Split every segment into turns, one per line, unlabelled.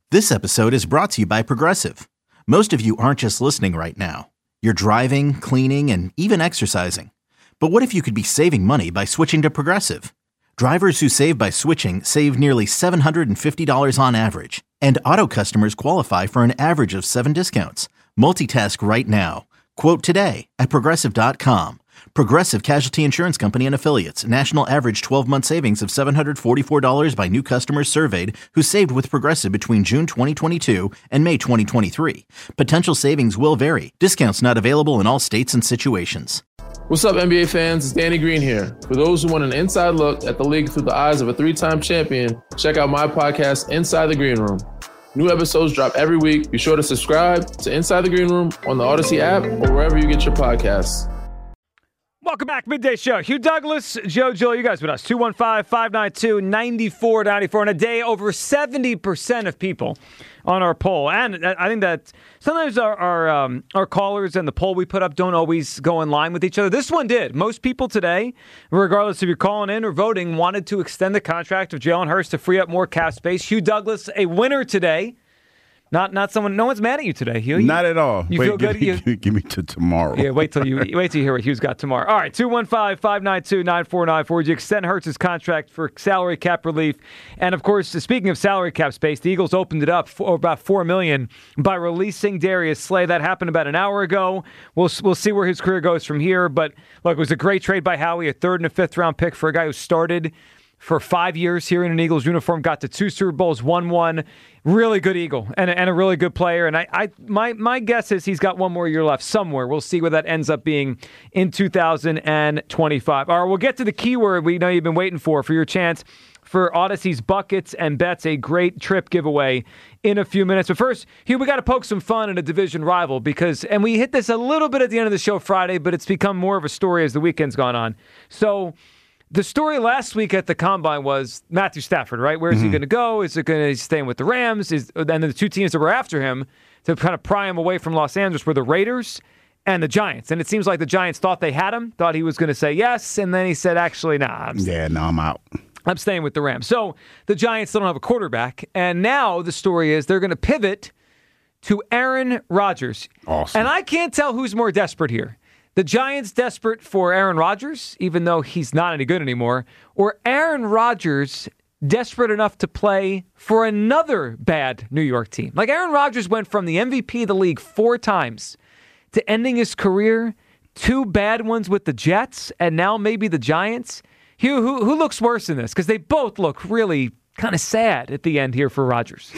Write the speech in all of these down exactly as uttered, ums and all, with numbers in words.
This episode is brought to you by Progressive. Most of you aren't just listening right now. You're driving, cleaning, and even exercising. But what if you could be saving money by switching to Progressive? Drivers who save by switching save nearly seven hundred fifty dollars on average. And auto customers qualify for an average of seven discounts. Multitask right now. Quote today at Progressive dot com. Progressive Casualty Insurance Company and Affiliates. National average twelve-month savings of seven hundred forty-four dollars by new customers surveyed who saved with Progressive between June twenty twenty-two and May twenty twenty-three. Potential savings will vary. Discounts not available in all states and situations.
What's up, N B A fans? It's Danny Green here. For those who want an inside look at the league through the eyes of a three-time champion, check out my podcast, Inside the Green Room. New episodes drop every week. Be sure to subscribe to Inside the Green Room on the Odyssey app or wherever you get your podcasts.
Welcome back, Midday Show. Hugh Douglas, Joe Gill, you guys with us. two one five, five nine two, nine four nine four. In a day, over seventy percent of people on our poll. And I think that sometimes our our, um, our callers and the poll we put up don't always go in line with each other. This one did. Most people today, regardless if you're calling in or voting, wanted to extend the contract of Jalen Hurts to free up more cap space. Hugh Douglas, a winner today. Not not someone. No one's mad at you today, Hugh. You,
not at all.
You
Wait,
feel
give
good?
Me,
you,
give, me, give me to tomorrow.
Yeah, wait till you wait till you hear what Hugh's got tomorrow. All right, two one five, five nine two, nine four nine four. Would you extend Hurts' contract for salary cap relief? And of course, speaking of salary cap space, the Eagles opened it up for about four million dollars by releasing Darius Slay. That happened about an hour ago. We'll we'll see where his career goes from here. But look, it was a great trade by Howie, a third and a fifth round pick for a guy who started for five years here in an Eagles uniform, got to two Super Bowls, won one. Really good Eagle and a, and a really good player. And I, I, my my guess is he's got one more year left somewhere. We'll see where that ends up being in two thousand twenty-five. All right, we'll get to the keyword we know you've been waiting for, for your chance for Odyssey's Buckets and Bets, a great trip giveaway in a few minutes. But first, Hugh, we got to poke some fun in a division rival because, and we hit this a little bit at the end of the show Friday, but it's become more of a story as the weekend's gone on. So, the story last week at the Combine was Matthew Stafford, right? Where's mm-hmm. he going to go? Is it going to stay with the Rams? Is and then the two teams that were after him to kind of pry him away from Los Angeles were the Raiders and the Giants. And it seems like the Giants thought they had him, thought he was going to say yes, and then he said, actually, nah. I'm
yeah, no, I'm out.
I'm staying with the Rams. So the Giants still don't have a quarterback, and now the story is they're going to pivot to Aaron Rodgers.
Awesome.
And I can't tell who's more desperate here. The Giants desperate for Aaron Rodgers, even though he's not any good anymore, or Aaron Rodgers desperate enough to play for another bad New York team. Like Aaron Rodgers went from the M V P of the league four times to ending his career, two bad ones with the Jets, and now maybe the Giants. Hugh, who, who looks worse in this? Because they both look really kind of sad at the end here for Rodgers.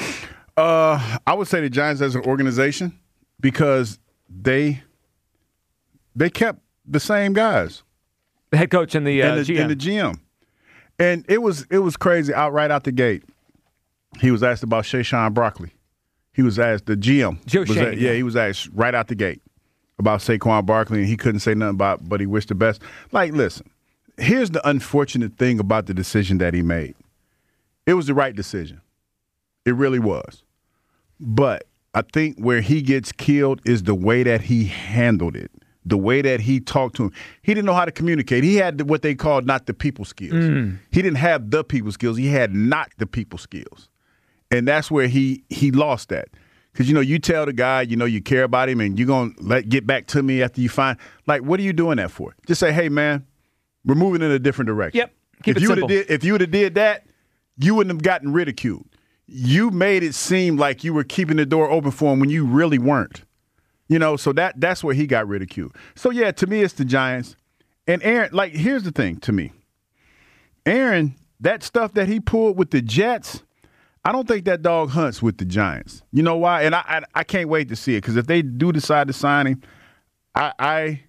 Uh, I would say the Giants as an organization because they – They kept the same guys,
the head coach and the, uh,
and the
G M.
And the G M. And it was it was crazy. Out right out the gate, he was asked about Saquon Barkley. He was asked the G M.
Joe
was
Shane,
at, yeah,
yeah,
he was asked right out the gate about Saquon Barkley, and he couldn't say nothing about. But he wished the best. Like, listen, here's the unfortunate thing about the decision that he made. It was the right decision. It really was. But I think where he gets killed is the way that he handled it. The way that he talked to him. He didn't know how to communicate. He had what they called not the people skills. Mm. He didn't have the people skills. He had not the people skills. And that's where he he lost that. Because, you know, you tell the guy, you know, you care about him and you're going to let get back to me after you find. Like, what are you doing that for? Just say, hey, man, we're moving in a different direction.
Yep. Keep
if
it
you
simple.
Did, if you would have did that, you wouldn't have gotten ridiculed. You made it seem like you were keeping the door open for him when you really weren't. You know, so that that's where he got ridiculed. So, yeah, to me, it's the Giants. And Aaron, like, here's the thing to me. Aaron, that stuff that he pulled with the Jets, I don't think that dog hunts with the Giants. You know why? And I I, I can't wait to see it because if they do decide to sign him, I I,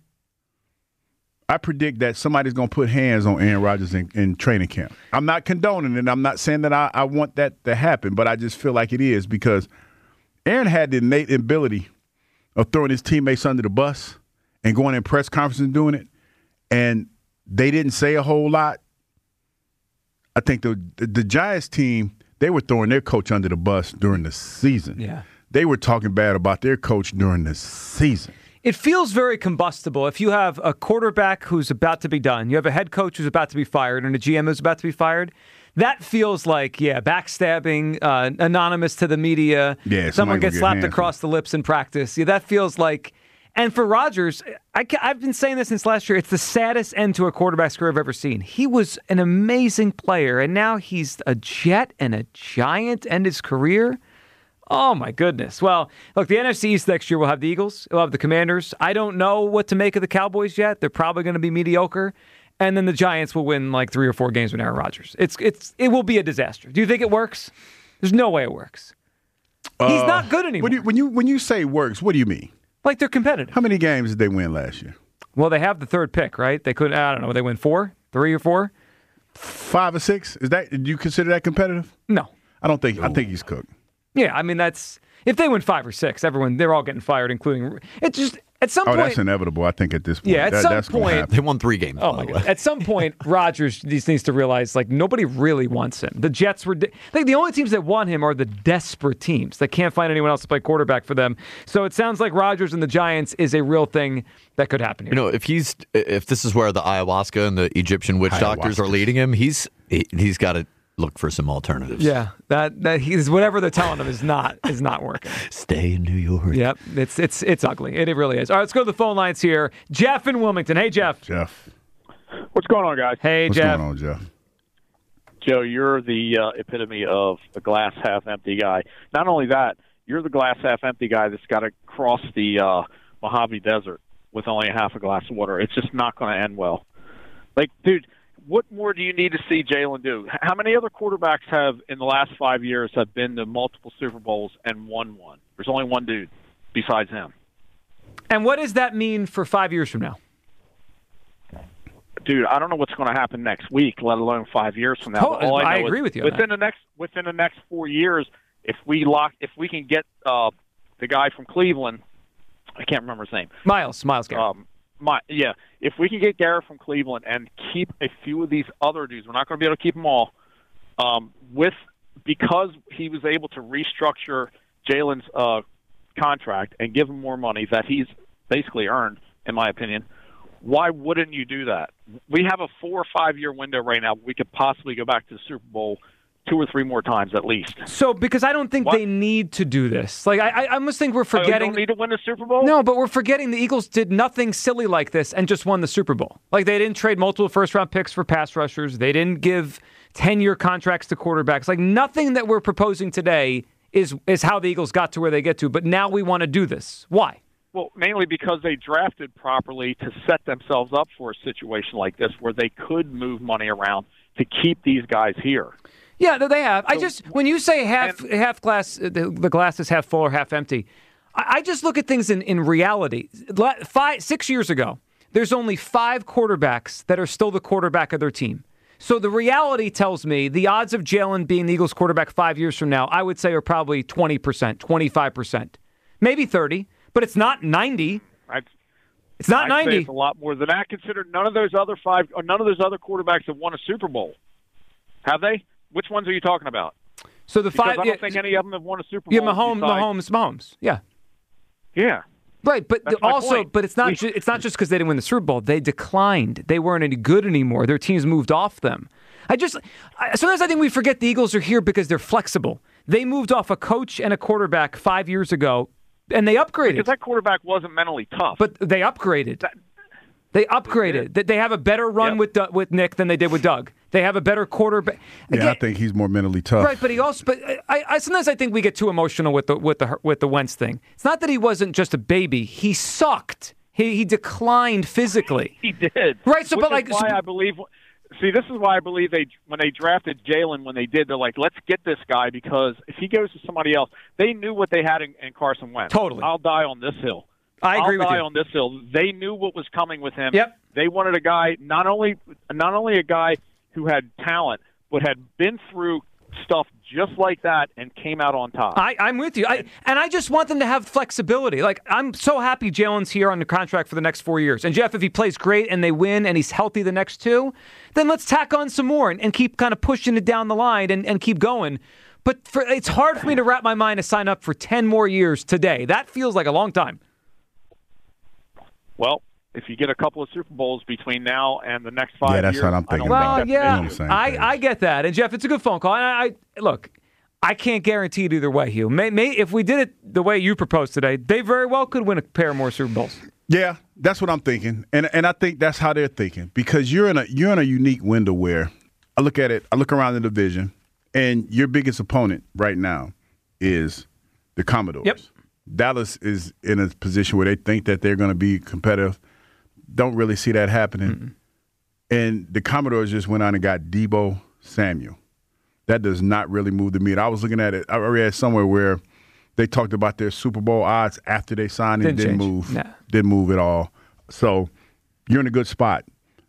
I predict that somebody's going to put hands on Aaron Rodgers in, in training camp. I'm not condoning it. I'm not saying that I, I want that to happen, but I just feel like it is because Aaron had the innate ability of throwing his teammates under the bus and going in press conferences and doing it, and they didn't say a whole lot. I think the, the the Giants team, they were throwing their coach under the bus during the season.
Yeah.
They were talking bad about their coach during the season.
It feels very combustible. If you have a quarterback who's about to be done, you have a head coach who's about to be fired, and a G M who's about to be fired, That feels like, yeah, backstabbing, uh, anonymous to the media.
Yeah,
someone gets
get
slapped
handsy.
across the lips in practice. Yeah, that feels like. And for Rodgers, I, I've been saying this since last year. It's the saddest end to a quarterback's career I've ever seen. He was an amazing player, and now he's a Jet and a Giant end his career. Oh, my goodness. Well, look, the N F C East next year will have the Eagles. We'll have the Commanders. I don't know what to make of the Cowboys yet. They're probably going to be mediocre. And then the Giants will win like three or four games with Aaron Rodgers. It's it's it will be a disaster. Do you think it works? There's no way it works. He's
Uh,
not good anymore.
When you, when you when you say works, what do you mean?
Like they're competitive.
How many games did they win last year?
Well, they have the third pick, right? They could, I don't know, they win four, three or four?
Five or six? Is that? Do you consider that competitive?
No.
I don't think. I think he's cooked.
Yeah, I mean, that's, if they win five or six, everyone, they're all getting fired, including, it's just, at some
Oh,
point.
that's inevitable. I think at this point.
Yeah, at
That-
some
that's gonna
point-
happen.
They won three games.
Oh,
by
my
the
God.
way.
At some point, Rodgers just needs to realize, like, nobody really wants him. The Jets were, de- like, the only teams that want him are the desperate teams that can't find anyone else to play quarterback for them. So it sounds like Rodgers and the Giants is a real thing that could happen here.
You know, if he's if this is where the ayahuasca and the Egyptian witch doctors are
Ayahuascas.
leading him, he's he, he's got to look for some alternatives.
Yeah, that that he's whatever they're telling him is not is not working.
Stay in New York.
Yep, it's it's it's ugly. It, it really is. All right, let's go to the phone lines here. Jeff in Wilmington. Hey, Jeff.
Jeff.
What's going on, guys?
Hey,
What's
Jeff.
going on, Jeff?
Joe, you're the uh, epitome of a glass half empty guy. Not only that, you're the glass half empty guy that's got to cross the uh, Mojave Desert with only a half a glass of water. It's just not going to end well. Like, dude, what more do you need to see Jalen do? How many other quarterbacks have in the last five years have been to multiple Super Bowls and won one? There's only one dude besides him.
And what does that mean for five years from now?
Dude, I don't know what's going to happen next week, let alone five years from now.
Oh,
But all I,
I
know
agree
is
with you on
Within the next within the next four years, if we lock, if we can get uh, the guy from Cleveland, I can't remember his name.
Miles, Miles Garrett.
Um, my yeah, if we can get Garrett from Cleveland and keep a few of these other dudes, we're not going to be able to keep them all. Um, with because he was able to restructure Jalen's uh, contract and give him more money that he's basically earned, in my opinion. Why wouldn't you do that? We have a four or five year window right now. We could possibly go back to the Super Bowl two or three more times at least.
So, because I don't think
What?
they need to do this. Like, I, I I almost think we're
Oh, you
forgetting.
don't need to win the Super Bowl?
No, but we're forgetting the Eagles did nothing silly like this and just won the Super Bowl. Like, they didn't trade multiple first-round picks for pass rushers. They didn't give ten-year contracts to quarterbacks. Like, nothing that we're proposing today is is how the Eagles got to where they get to. But now we want to do this. Why?
Well, mainly because they drafted properly to set themselves up for a situation like this where they could move money around to keep these guys here.
Yeah, they have. I
So-
just when you say half
and-
half glass, the, the glass is half full or half empty. I, I just look at things in, in reality. La- Five six years ago, there's only five quarterbacks that are still the quarterback of their team. So the reality tells me the odds of Jalen being the Eagles quarterback five years from now, I would say, are probably twenty percent, twenty-five percent, maybe thirty, but it's not ninety.
I'd,
It's not
I'd say
ninety.
it's a lot more than that. Consider none of those other five, or none of those other quarterbacks have won a Super Bowl. Have they? Which ones are you talking about?
So the
Because
five.
I don't
yeah,
think any of them have won a Super Bowl.
yeah, Mahomes,
besides-
Mahomes, Mahomes. Yeah.
Yeah.
Right, but
That's
the-
my
also,
point.
but it's not.
We-
Ju- it's not just because they didn't win the Super Bowl. They declined. They weren't any good anymore. Their teams moved off them. I just I, sometimes I think we forget the Eagles are here because they're flexible. They moved off a coach and a quarterback five years ago, and they upgraded.
Because that quarterback wasn't mentally tough.
But they upgraded.
That-
they upgraded. They, they have a better run
Yep.
with Doug- with Nick than they did with Doug. They have a better quarterback.
Yeah, I
Again-
think he's more mentally tough.
Right, but he also. But I, I sometimes I think we get too emotional with the with the with the Wentz thing. It's not that he wasn't just a baby; he sucked. He he declined physically.
he did.
Right, so
Which
but
is
like-
why
so-
I believe. See, this is why I believe they when they drafted Jalen when they did, they're like, let's get this guy because if he goes to somebody else, they knew what they had in, in Carson Wentz.
Totally.
I'll die on this hill.
I agree
I'll
with
die
you.
on this hill. They knew what was coming with him.
Yep.
They wanted a guy not only not only a guy who had talent, but had been through stuff just like that and came out on top.
I, I'm with you. I, and I just want them to have flexibility. Like, I'm so happy Jalen's here on the contract for the next four years. And, Jeff, if he plays great and they win and he's healthy the next two, then let's tack on some more and, and keep kind of pushing it down the line and, and keep going. But for, it's hard for me to wrap my mind to sign up for ten more years today. That feels like a long time.
Well, if you get a couple of Super Bowls between now and the next five
Yeah, that's
years,
what I'm
I don't
thinking.
think
Well,
that's
yeah,
an issue.
I, I get that. And, Jeff, it's a good phone call. And I, I look, I can't guarantee it either way, Hugh. May, may, if we did it the way you proposed today, they very well could win a pair more Super Bowls.
Yeah, that's what I'm thinking, and and I think that's how they're thinking because you're in a you're in a unique window where I look at it, I look around the division, and your biggest opponent right now is the Commodores.
Yep.
Dallas is in a position where they think that they're going to be competitive. Don't really see that happening, Mm-mm. and the Commodores just went on and got Deebo Samuel. That does not really move the meter. I was looking at it. I read somewhere where they talked about their Super Bowl odds after they signed him.
Didn't
Didn't
change.
move.
Nah.
Didn't move at all. So you're in a good spot.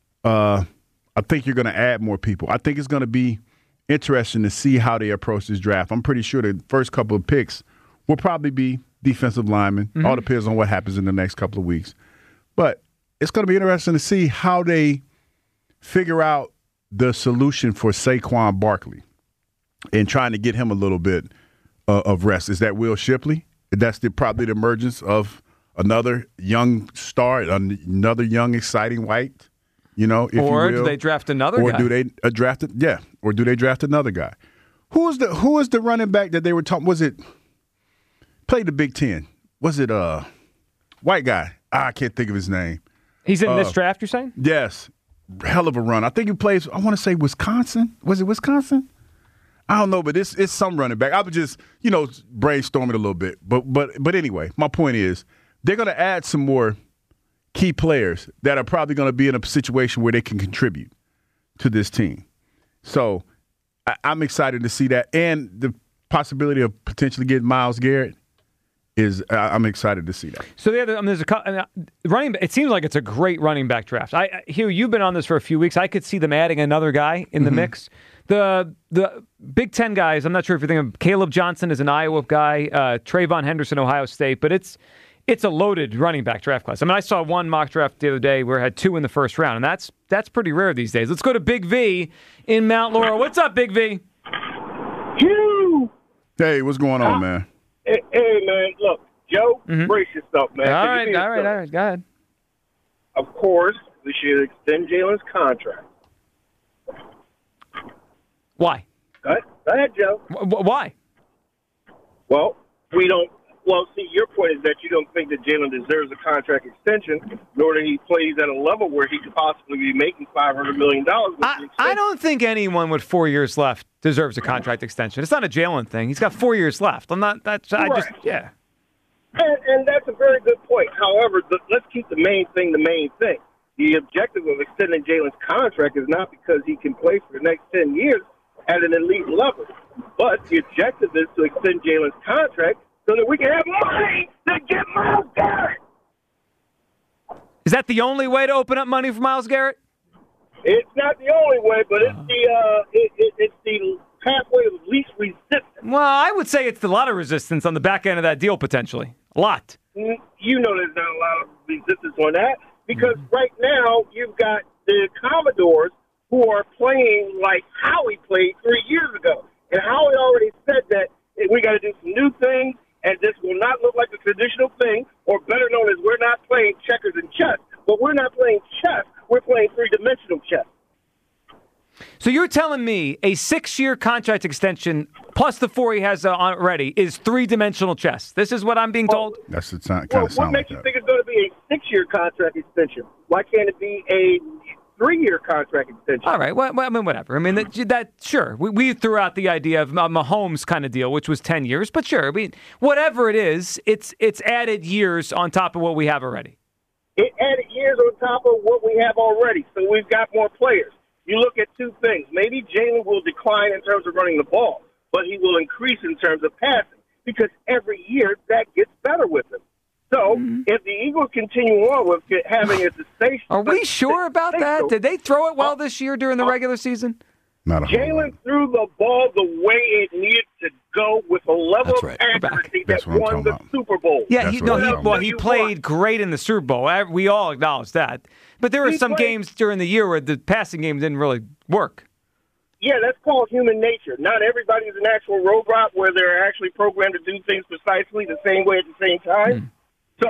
Uh, I think you're going to add more people. I think it's going to be interesting to see how they approach this draft. I'm pretty sure the first couple of picks will probably be defensive linemen. Mm-hmm. All depends on what happens in the next couple of weeks. But it's going to be interesting to see how they figure out the solution for Saquon Barkley and trying to get him a little bit Uh, of rest. Is that Will Shipley? That's the, probably the emergence of another young star, another young, exciting white, you know, if
or
you will.
do they draft another
or
guy?
Or do they uh, draft it? Yeah. Or do they draft another guy? Who is the Who is the running back that they were talking? Was it played the Big Ten? Was it uh white guy? Ah, I can't think of his name.
He's in
uh,
this draft, you're saying?
Yes. Hell of a run. I think he plays, I want to say Wisconsin. Was it Wisconsin? I don't know, but it's it's some running back. I was just, you know, brainstorming a little bit. But but but anyway, my point is they're going to add some more key players that are probably going to be in a situation where they can contribute to this team. So I, I'm excited to see that. And the possibility of potentially getting Myles Garrett is I, I'm excited to see that.
So the other, I mean, there's a cou- uh, running. It seems like it's a great running back draft. I, I Hugh, you've been on this for a few weeks. I could see them adding another guy in the mm-hmm. mix. The the Big Ten guys, I'm not sure if you're thinking of Caleb Johnson is an Iowa guy, uh, Trayvon Henderson, Ohio State, but it's it's a loaded running back draft class. I mean, I saw one mock draft the other day where it had two in the first round, and that's that's pretty rare these days. Let's go to Big V in Mount Laurel. What's up, Big V?
Hugh!
Hey, what's going on,
uh,
man?
Hey, hey, man, look, Joe,
mm-hmm.
brace yourself, man.
All right, all right, all right, go ahead.
Of course, we should extend Jalen's contract.
Why?
Go ahead, Go ahead Joe.
W- why?
Well, we don't. Well, see, your point is that you don't think that Jalen deserves a contract extension, nor that he plays at a level where he could possibly be making five hundred million dollars.
I, I don't think anyone with four years left deserves a contract extension. It's not a Jalen thing. He's got four years left. I'm not. That's. I just. Yeah.
And, and that's a very good point. However, the, let's keep the main thing the main thing. The objective of extending Jalen's contract is not because he can play for the next ten years at an elite level, but the objective is to extend Jalen's contract so that we can have money to get Myles Garrett.
Is that the only way to open up money for Myles Garrett?
It's not the only way, but it's the uh, it, it, it's the pathway of least resistance.
Well, I would say it's a lot of resistance on the back end of that deal, potentially. A lot.
You know there's not a lot of resistance on that because mm-hmm. right now you've got the Commodores who are playing like Howie played three years ago. And Howie already said that we got to do some new things, and this will not look like a traditional thing, or better known as we're not playing checkers and chess. But we're not playing chess. We're playing three-dimensional chess.
So you're telling me a six-year contract extension plus the four he has uh, already is three-dimensional chess. This is what I'm being told?
Well, That's the kind
well,
of sound
What makes
like
you
that.
think it's going to be a six-year contract extension? Why can't it be a three-year contract extension?
All right. Well, I mean, whatever. I mean, that, that sure. We, we threw out the idea of a Mahomes kind of deal, which was ten years. But sure, I mean, whatever it is, it's it's added years on top of what we have already.
It added years on top of what we have already. So we've got more players. You look at two things. Maybe Jalen will decline in terms of running the ball, but he will increase in terms of passing because every year that gets better with him. So mm-hmm. if the Eagles continue on with having a cessation,
are we sure about that? Did they throw it well
uh,
this year during the uh, regular season?
Not a
Jalen threw the ball the way it needed to go with a level
That's
of
right.
accuracy
That's
that
what I'm
won
talking
the
about.
Super Bowl.
Yeah,
That's
he,
what
no,
I'm
he,
talking
well,
about.
he played great in the Super Bowl. We all acknowledge that. But there were
He
some
played-
games during the year where the passing game didn't really work.
Yeah, that's called human nature. Not everybody's an actual robot where they're actually programmed to do things precisely the same way at the same time.
Mm.
So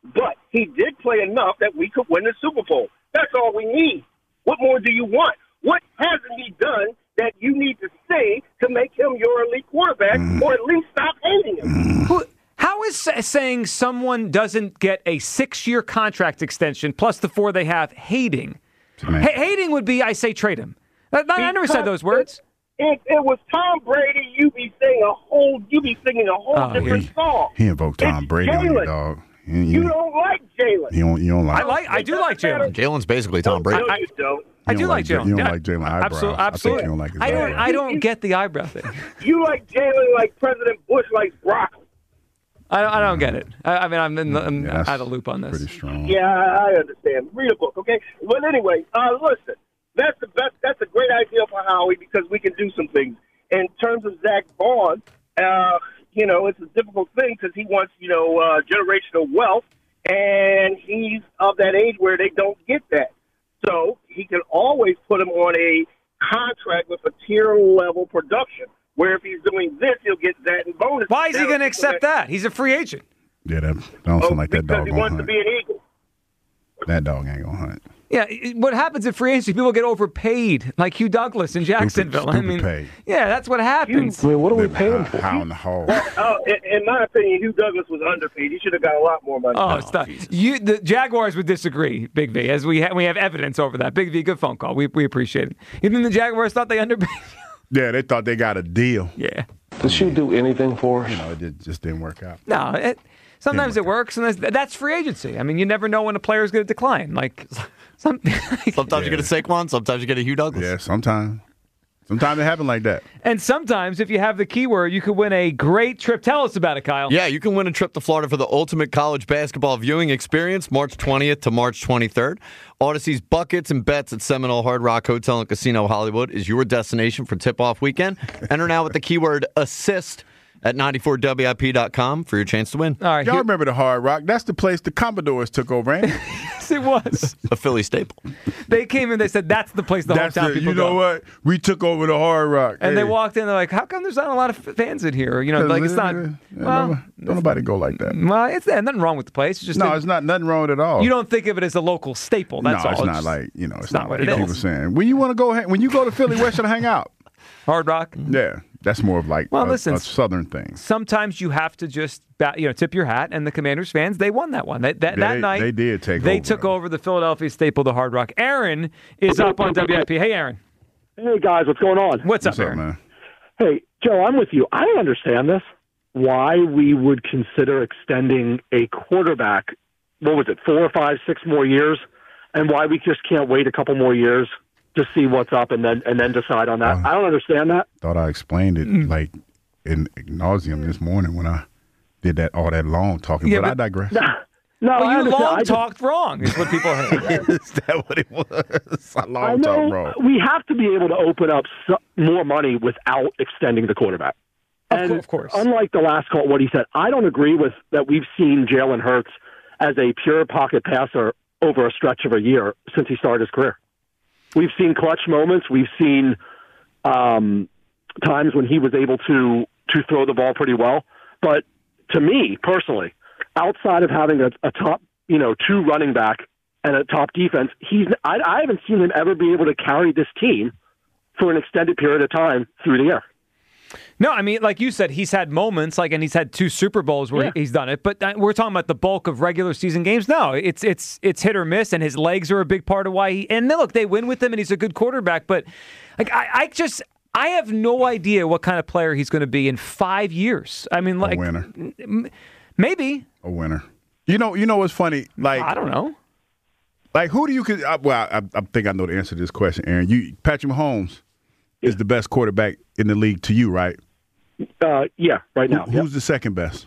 but he did play enough that we could win the Super Bowl. That's all we need. What more do you want? What hasn't he done that you need to say to make him your elite quarterback, mm. or at least stop hating him?
Who, how is saying someone doesn't get a six-year contract extension plus the four they have hating? H- hating would be, I say, trade him. I, I never said those words.
If it was Tom Brady, you'd be saying a whole, you'd be singing a whole
oh,
different
he,
song.
He invoked Tom
it's
Brady on you, dog. You, you,
you don't like Jalen.
You don't, you don't like
I like. I do like Jalen.
Jalen's basically Tom Brady.
No, you don't.
I do like Jalen.
You don't like Jalen eyebrows.
Absolutely. Absolutely.
I, you don't like his
I don't.
eyebrows.
I don't get the eyebrow thing.
You like Jalen like President Bush likes broccoli.
I don't, I don't get it. I, I mean, I'm, in the, I'm
yeah,
out of loop on this.
Pretty strong.
Yeah, I understand. Read a book, okay? But anyway, uh, listen. That's the best. That's a great idea for Howie because we can do some things. In terms of Zach Vaughn, uh, you know, it's a difficult thing because he wants, you know, uh, generational wealth, and he's of that age where they don't get that. So he can always put him on a contract with a tier-level production, where if he's doing this, he'll get that in bonus.
Why is he going to accept that? He's a free agent.
Yeah, that don't
oh,
sound like that dog
because he
gonna
wants
hunt.
to be an Eagle.
That dog ain't gonna hunt.
Yeah, what happens in free agency? People get overpaid, like Hugh Douglas in Jacksonville.
Stupid,
I mean,
stupid paid.
yeah, that's what happens.
I mean, what are we paying for?
How in the hole?
Oh, in, in my opinion, Hugh Douglas was underpaid. He should have got a lot more money.
Oh, stop. You, the Jaguars would disagree, Big V, as we ha- we have evidence over that. Big V, good phone call. We we appreciate it. You think the Jaguars thought they underpaid?
Yeah, they thought they got a deal.
Yeah.
Does she do anything for us?
You know, it did, just didn't work out.
No, it, sometimes it works, and that's, that's free agency. I mean, you never know when a player's going to decline. Like, some, like
Sometimes you get a Saquon, sometimes you get a Hugh Douglas.
Yeah, sometimes. Sometimes it happens like that.
And sometimes, if you have the keyword, you could win a great trip. Tell us about it, Kyle.
Yeah, you can win a trip to Florida for the ultimate college basketball viewing experience, March twentieth to March twenty-third. Odyssey's Buckets and Bets at Seminole Hard Rock Hotel and Casino Hollywood is your destination for tip-off weekend. Enter now with the keyword ASSIST at nine four W I P dot com for your chance to win.
All right,
Y'all
here-
remember the Hard Rock? That's the place the Commodores took over, ain't it?
Yes, it was.
A Philly staple.
They came in, they said, that's the place the
That's
hometown
the,
people
you know
go.
what? We took over the Hard Rock.
And
Hey.
they walked in, they're like, how come there's not a lot of fans in here? You know, like it's not,
Yeah,
well,
no, don't nobody go like that.
well, it's there's nothing wrong with the place. It's just
No,
that
it's not nothing wrong with it at all.
you don't think of it as a local staple. That's
no,
all.
it's not
just
like, you know, it's,
not
not,
what
like
it
people
is.
saying. When you want to go, hang, when you go to Philly, where should I hang out?
Hard Rock.
Yeah, that's more of like
Well,
a,
listen,
a southern thing.
Sometimes you have to just, ba- you know, tip your hat. And the Commanders fans, they won that one. That that,
Yeah,
that
they-
night,
they did take
They
over,
took
though.
over the Philadelphia staple, the Hard Rock. Aaron is up on W I P. Hey, Aaron.
Hey, guys, what's going on?
What's,
What's
up,
up,
Aaron?
man?
Hey, Joe, I'm with you. I don't understand this. Why we would consider extending a quarterback, what was it, four or five, six more years, and why we just can't wait a couple more years to see what's up and then and then decide on that.
Uh,
I don't understand that.
Thought I explained it
Mm.
like in nauseum this morning when I did that all that long talking,
Yeah,
but, I
but-
digress.
No,
Well,
I
you
understand.
long
I just-
talked wrong, is what people heard.
Is that what it was? I
I
long
know
talk, bro.
we have to be able to open up so, more money without extending the quarterback.
Of
And
cour- of course.
unlike the last call, what he said, I don't agree with that. We've seen Jalen Hurts as a pure pocket passer over a stretch of a year since he started his career. We've seen clutch moments. We've seen um, times when he was able to to throw the ball pretty well. But to me personally, outside of having a, a top, you know, two running back and a top defense, he's I, I haven't seen him ever be able to carry this team for an extended period of time through the air.
No, I mean, like you said, he's had moments, like, and he's had two Super Bowls where
Yeah.
he's done it. But uh, we're talking about the bulk of regular season games. No, it's it's it's hit or miss, and his legs are a big part of why he. And then, look, they win with him, and he's a good quarterback. But like, I, I just, I have no idea what kind of player he's going to be in five years. I mean, like,
a winner.
m- maybe.
A winner. You know, you know what's funny? Like
I don't know.
Like who do you? Con- I, well, I, I think I know the answer to this question, Aaron. You, Patrick Mahomes is the best quarterback in the league to you, right?
Uh, yeah, right now.
Who, who's the second best?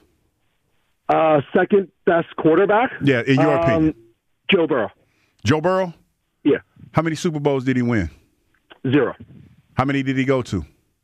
Uh, second best quarterback?
Yeah, in your
Um,
opinion.
Joe Burrow.
Joe Burrow?
Yeah.
How many Super Bowls did he win?
Zero.
How many did he go to?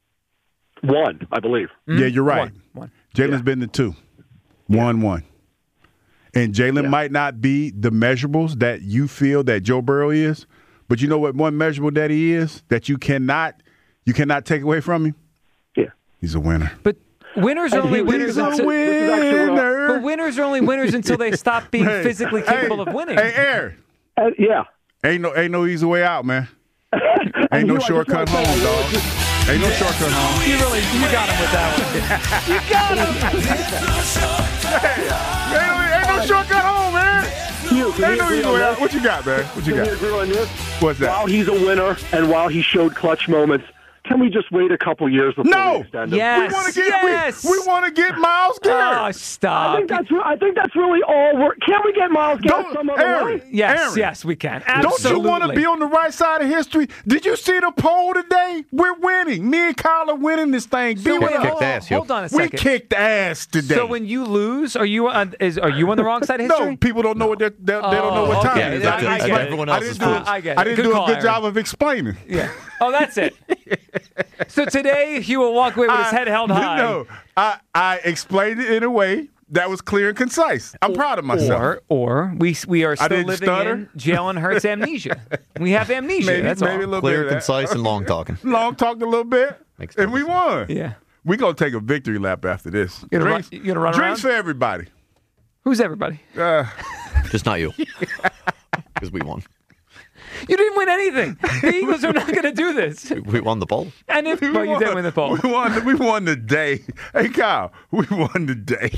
One, I believe.
Yeah, you're right.
One, one.
Jalen's
Yeah.
been to two. One, one. And Jalen
Yeah.
might not be the measurables that you feel that Joe Burrow is, but you know what one measurable that he is that you cannot you cannot take away from him?
Yeah.
He's a winner.
But Winners are
And
only
he-
winners
He's a
until,
winner.
but winners are only winners until they stop being
Hey,
physically capable
hey,
of winning.
Hey, Aaron,
Uh, yeah.
ain't no ain't no easy way out, man. Ain't
And
no
you, I just
shortcut
wanna say,
home, dog. Ain't no shortcut home.
You really, you got him with that one. You got him.
Ain't no, ain't no shortcut home, man.
You, can
Ain't
we
no
agree
easy
on
way out.
this?
What you got, man? What you
Can we
got?
agree on this?
What's that?
While he's a winner and while he showed clutch moments, can we just wait a couple years before
No!
we extend him?
Yes.
We want to get
yes.
we, we want to get Miles Garrett.
Oh,
I
stop.
think that's re- I think that's really all. We're, can't we get Miles Garrett
Don't-
some other
Aaron.
way?
Yes,
Aaron,
yes, we can.
Don't
Absolutely.
you want to be on the right side of history? Did you see the poll today? We're winning. Me and Kyle are winning this thing. Be
So
with
wait,
us.
Kicked
hold,
ass, yo.
hold on a
We
second.
kicked ass today.
So when you lose, are you on, is are you on the wrong side of history?
no, people don't know what they're, they, they don't know
Oh,
what time
okay.
it is.
Yeah,
didn't
I get
explain-
it.
Everyone
I
else
didn't
is
do,
fools.
I get it.
I didn't
Good
do
call,
a good
Aaron.
job of explaining.
Yeah. Oh, that's it. So today he will walk away with his head held high.
No, I, I explained it in a way that was clear and concise. I'm proud of myself.
Or, or we we are still
didn't
living
stutter.
in Jalen Hurts amnesia. We have amnesia.
maybe
that's
maybe
all.
a little
Clear,
bit of that.
concise, and long talking.
Long talked a little bit,
Makes
and we
sense.
won.
Yeah.
We gonna take a victory lap after this.
You gonna run-
drinks,
you gonna run
drinks
around?
for everybody.
Who's everybody?
Uh,
Just not you. Because we won.
You didn't win anything. The Eagles are not going to do this.
We won the poll.
And if well, you did win the poll.
We won. We won the day. Hey, Kyle, we won the day.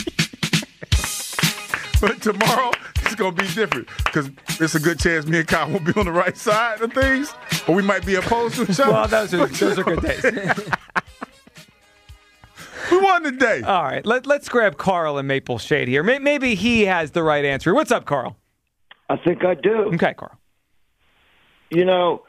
But tomorrow it's gonna be different because it's a good chance me and Kyle won't be on the right side of things, or we might be opposed to each other.
Well, those are those are good days.
We won the day.
All right, let, let's grab Carl in Maple Shade here. May- Maybe he has the right answer. What's up, Carl?
I think I do.
Okay, Carl.
You know,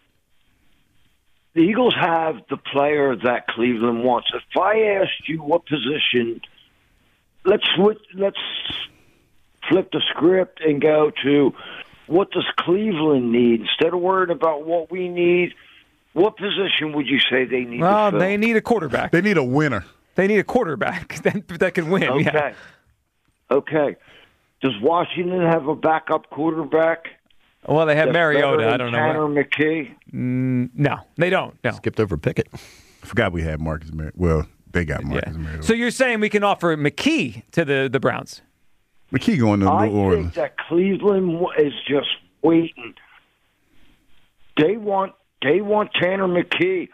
the Eagles have the player that Cleveland wants. If I asked you what position, let's switch, let's flip the script and go to what does Cleveland need instead of worrying about what we need. What position would you say they need?
Well,
to fill?
they need a quarterback.
They need a winner.
They need a quarterback that, that can win.
Okay.
Yeah.
Okay. Does Washington have a backup quarterback?
Well, they have
that's better
Mariota.
than
I don't know.
Tanner
what-
McKee.
Mm, no, they don't. No.
Skipped over Pickett.
I forgot we had Marcus Mariota. Well, they got Marcus
Yeah.
Mariota.
So you're saying we can offer McKee to the, the Browns?
McKee going to
I
New Orleans.
think that Cleveland wa- is just waiting. They want they want Tanner McKee.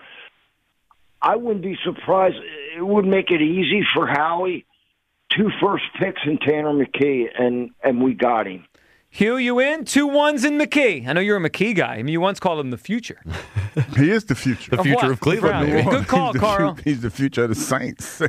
I wouldn't be surprised. It would make it easy for Howie. Two first picks in Tanner McKee, and and we got him.
Hugh, you in? Two ones in McKee. I know you're a McKee guy. I mean, you once called him the future.
He is the future.
The future
what?
of Cleveland,
Browns.
maybe.
Good call,
he's the,
Carl.
fu- He's the future of the Saints.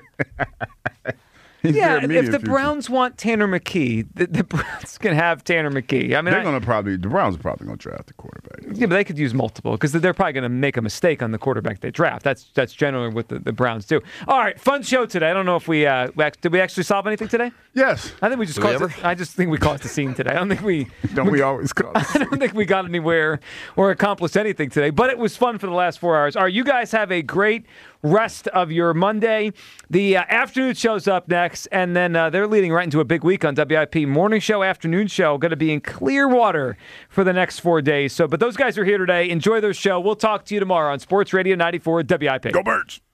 He's
Yeah,
their
if,
immediate
if the
future.
Browns want Tanner McKee, the, the Browns can have Tanner McKee. I mean,
They're
I-
going to probably, the Browns are probably going to draft the quarterback.
yeah, but they could use multiple because they're probably going to make a mistake on the quarterback they draft. That's that's generally what the, the Browns do. All right, fun show today. I don't know if we, uh, we act- did we actually solve anything today?
Yes.
I think we just
Did we
caused.
ever?
it- I just think we caused the scene today. I don't think we.
Don't we always call
I don't think we got anywhere or accomplished anything today, but it was fun for the last four hours. All right, you guys have a great rest of your Monday. The uh, afternoon show's up next, and then uh, they're leading right into a big week on W I P. Morning show, afternoon show, going to be in Clearwater for the next four days. So, but those guys are here today. Enjoy their show. We'll talk to you tomorrow on Sports Radio ninety-four W I P.
Go Birds.